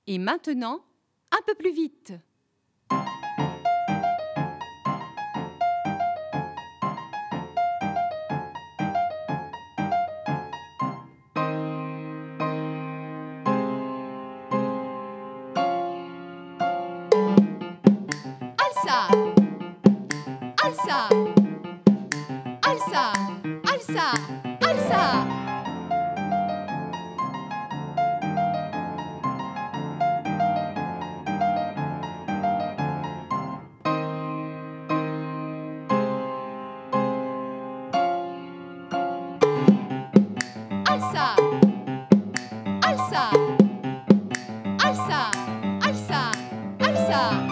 Et maintenant, un peu plus vite. Alça, alça, alça, alça, alça. Alça, alça, alça, alça, alça.